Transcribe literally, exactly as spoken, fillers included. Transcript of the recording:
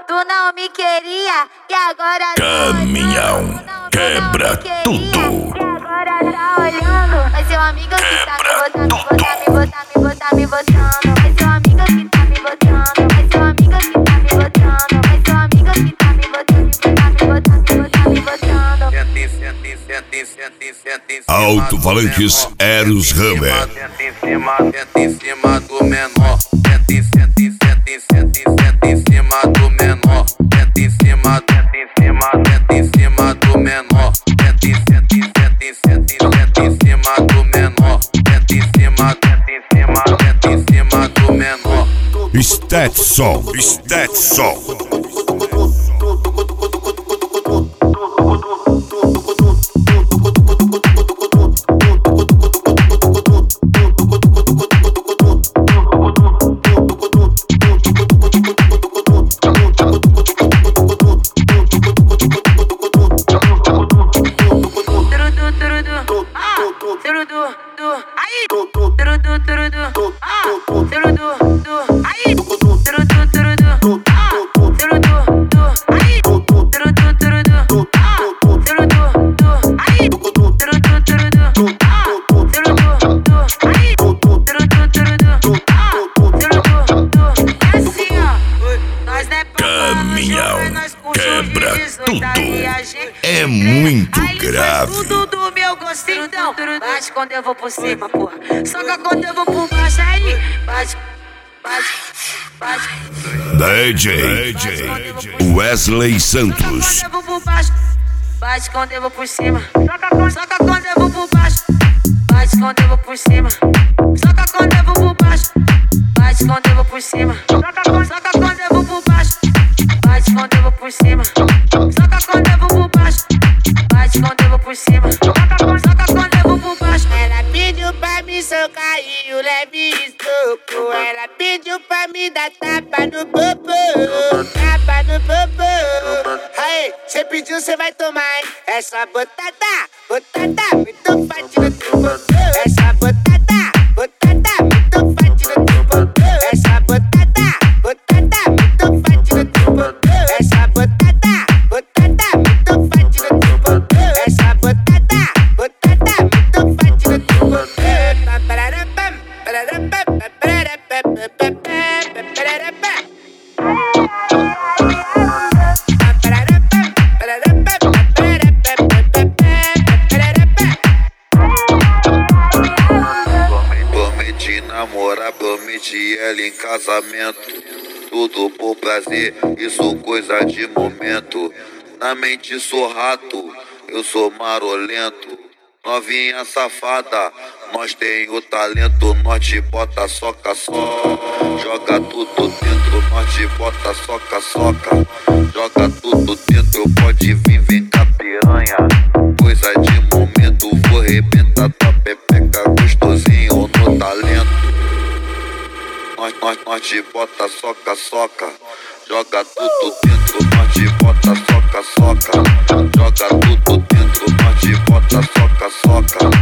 Tu não me queria e agora Caminhão quebra tudo. E agora tá olhando. Mas seu amigo que tá me botando, me botar, me botar, me botar, me botando. Mas seu amigo que tá me botando. Mas seu amigo que tá me botando. Mas seu amigo que tá me botando, me botar, me botar, me botar, me botando. Alto-falantes Eros Hammer. Senta em cima, senta em cima do menor. Senta em, senta em, senta em, senta em, senta em cima do menor. Senta em cima, senta em cima, senta em cima do menor. Senta em, senta em, senta em, senta em, senta em cima do menor. Senta em cima, senta em cima, senta em cima do menor. Stetson, Stetson. Caminhão quebra tudo. É muito grave. Tudo do meu gosto, então. Bate quando eu vou por cima, porra. Soca quando eu vou por baixo, aí. Bate, bate, bate. D J Wesley Santos. Bate quando eu vou por cima. Soca quando eu vou por baixo. Bate quando eu vou por cima. Soca quando eu vou por baixo. Bate quando eu vou por cima. Soca quando eu vou por baixo. Bate quando eu vou por cima. Soca quando eu vou por baixo. Bate quando eu vou por cima. Soca quando eu vou por baixo. Ela pediu pra me socar e o leve estoco. Ela pediu pra me dar tapa no popô. Tapa no popô. Aí, cê pediu, cê vai tomar, hein? Essa botada, botada, muito forte no teu popô. Essa botada, botada, muito forte no teu popô. Essa botada, botada, muito forte no teu popô. Essa botada, botada, muito forte no teu popô. Essa botada, botada, muito forte no teu popô. Prometi namorar, prometi ela em casamento. Tudo por prazer, isso coisa de momento. Na mente sou rato, eu sou marolento. Novinha safada, nós tem o talento. Nós te bota soca, soca. Joga tudo dentro, nós te bota soca, soca. Joga tudo dentro, pode vir, vem cá piranha. Coisa de momento, vou arrebentar tua pepeca gostosinho no talento. Nós, nós, nós te bota soca, soca. Joga tudo dentro, nós te bota soca, soca. Joga tudo dentro, nós te bota soca, soca.